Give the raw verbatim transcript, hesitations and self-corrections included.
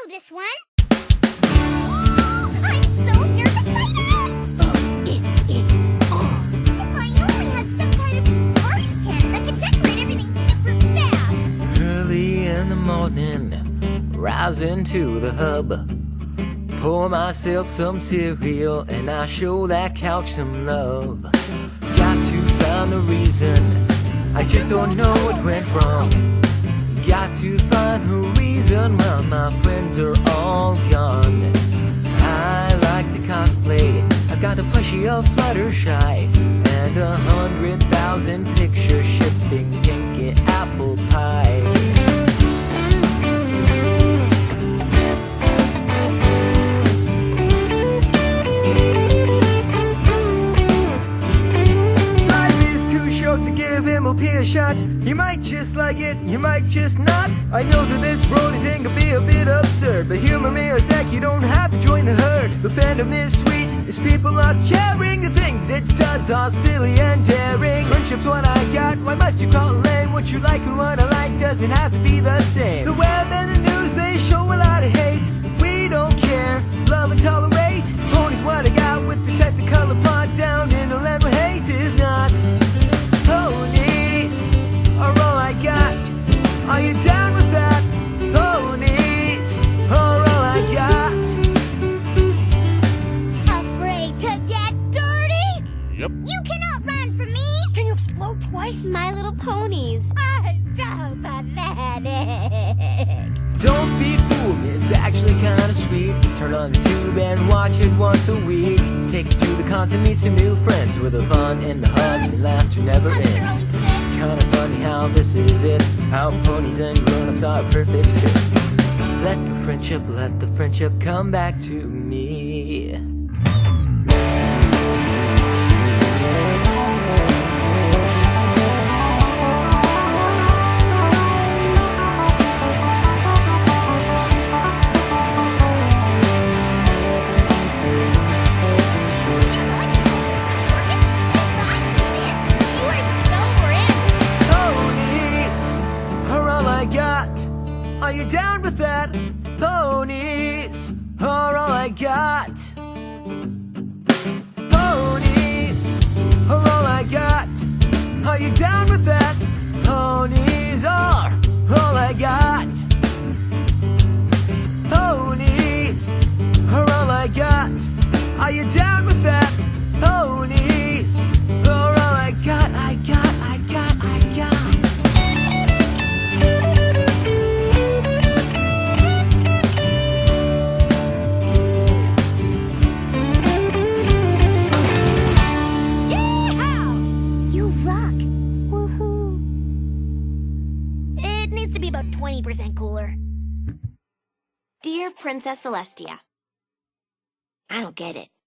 know this one. I'm so nervous right now. If I only had some kind of party pen that could decorate everything super fast. Early in the morning, rising to the hub. Pour myself some cereal and I show that couch some love. Got to find the reason, I just don't know what went wrong. Got to find the reason why my friends are all gone. I like to cosplay, I've got a plushie of Fluttershy and a hundred thousand picture shipping pinky apple pie. To give M L P a shot. You might just like it, you might just not. I know that this Brody thing can be a bit absurd, but humor me a sec, you don't have to join the herd. The fandom is sweet, as people are caring. The things it does are silly and daring. Friendship's what I got, why must you call it lame? What you like and what I like doesn't have to be the same. The web and the news, they show a lot of hate. We don't care, love and tolerate. Pony's what I got with the technicolor font down in the land where hate is not. Ponies are all I got. Are you down with that? Ponies are all I got. Afraid to get dirty? Yep. You cannot run from me. Can you explode twice? My Little Ponies. I'm so pathetic. Don't be fooled, it's actually kinda sweet. Turn on the tube and watch it once a week. Take it to the continent, meet some new friends, where the fun and the hugs and laughter never ends. Kinda funny how this is it, how ponies and grown-ups are a perfect fit. Let the friendship, let the friendship come back to me. Are you down with that? Ponies are all I got. Ponies are all I got. Are you down with that? Ponies are all I got. Ponies are all I got. Are you down with that? Ponies are all I got. I got, I got, I got. About twenty percent cooler. Dear Princess Celestia, I don't get it.